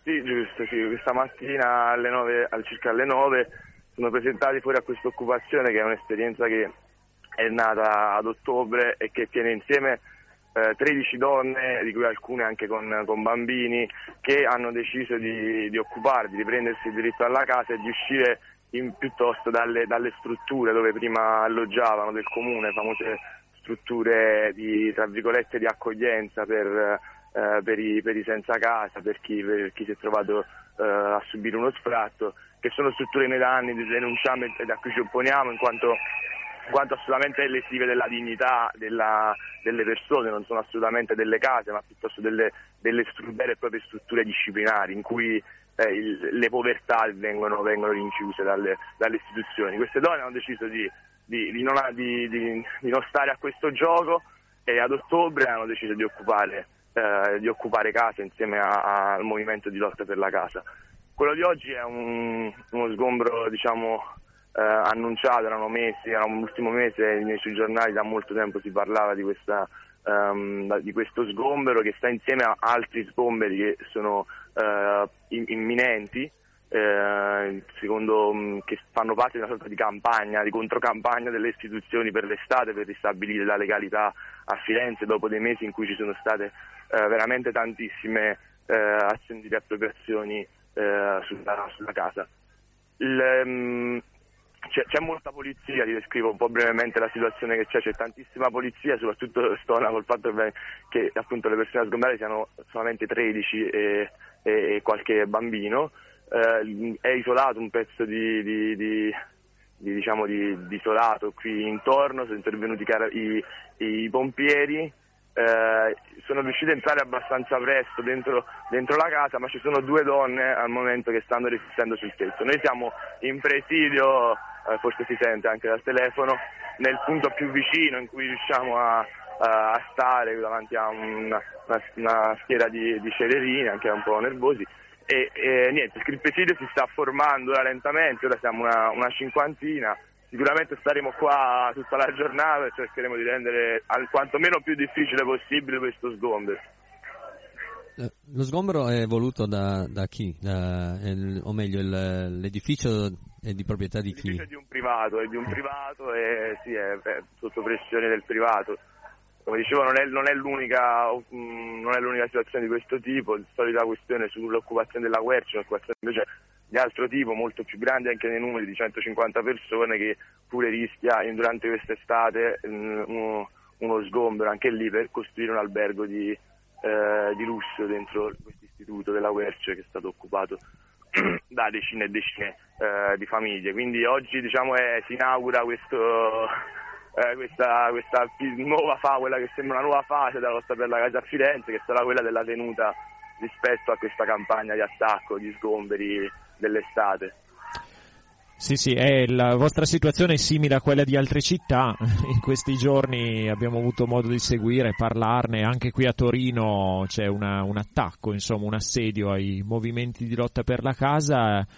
Sì, giusto, sì. Questa mattina circa alle 9 sono presentati fuori a questa occupazione, che è un'esperienza che è nata ad ottobre e che tiene insieme 13 donne, di cui alcune anche con bambini, che hanno deciso di occuparsi, di prendersi il diritto alla casa e di uscire piuttosto dalle strutture dove prima alloggiavano del comune, famose strutture tra virgolette di accoglienza per i senza casa, per chi si è trovato a subire uno sfratto, che sono strutture che noi da anni denunciamo e da cui ci opponiamo in quanto assolutamente lesive della dignità delle persone, non sono assolutamente delle case, ma piuttosto delle vere e proprie strutture disciplinari in cui le povertà vengono rinchiuse dalle istituzioni. Queste donne hanno deciso di non stare a questo gioco e ad ottobre hanno deciso di occupare casa insieme al movimento di lotta per la casa. Quello di oggi è uno sgombro, diciamo, annunciato, era l'ultimo mese sui giornali, da molto tempo si parlava di questo sgombero, che sta insieme a altri sgomberi che sono imminenti, secondo che fanno parte di una sorta di campagna, di controcampagna delle istituzioni per l'estate, per ristabilire la legalità a Firenze dopo dei mesi in cui ci sono state veramente tantissime azioni di riappropriazioni sulla casa. C'è molta polizia, ti descrivo un po' brevemente la situazione che c'è tantissima polizia, soprattutto stona col fatto che appunto le persone a sgomberare siano solamente 13 e qualche bambino. È isolato un pezzo di isolato qui intorno, sono intervenuti i pompieri, sono riusciti a entrare abbastanza presto dentro la casa, ma ci sono 2 donne al momento che stanno resistendo sul tetto. Noi siamo in presidio, forse si sente anche dal telefono, nel punto più vicino in cui riusciamo a stare davanti a una schiera di cererini, anche un po' nervosi. E niente, il presidio si sta formando lentamente, ora siamo una cinquantina. Sicuramente staremo qua tutta la giornata e cercheremo di rendere quantomeno più difficile possibile questo sgombero. Lo sgombero è voluto da chi? O meglio, l'edificio è di proprietà di chi? L'edificio è di un privato e sì, è sotto pressione del privato. Come dicevo, non è l'unica situazione di questo tipo. La solita questione sull'occupazione della quercia, un'occupazione invece di altro tipo, molto più grande anche nei numeri, di 150 persone, che pure rischia durante quest'estate uno sgombero anche lì per costruire un albergo di lusso dentro questo istituto della quercia che è stato occupato da decine e decine di famiglie. Quindi oggi, diciamo, si inaugura questa nuova quella che sembra una nuova fase della lotta per la casa a Firenze, che sarà quella della tenuta rispetto a questa campagna di attacco, di sgomberi dell'estate. Sì, la vostra situazione è simile a quella di altre città. In questi giorni abbiamo avuto modo di seguire, parlarne. Anche qui a Torino c'è un attacco, insomma un assedio ai movimenti di lotta per la casa.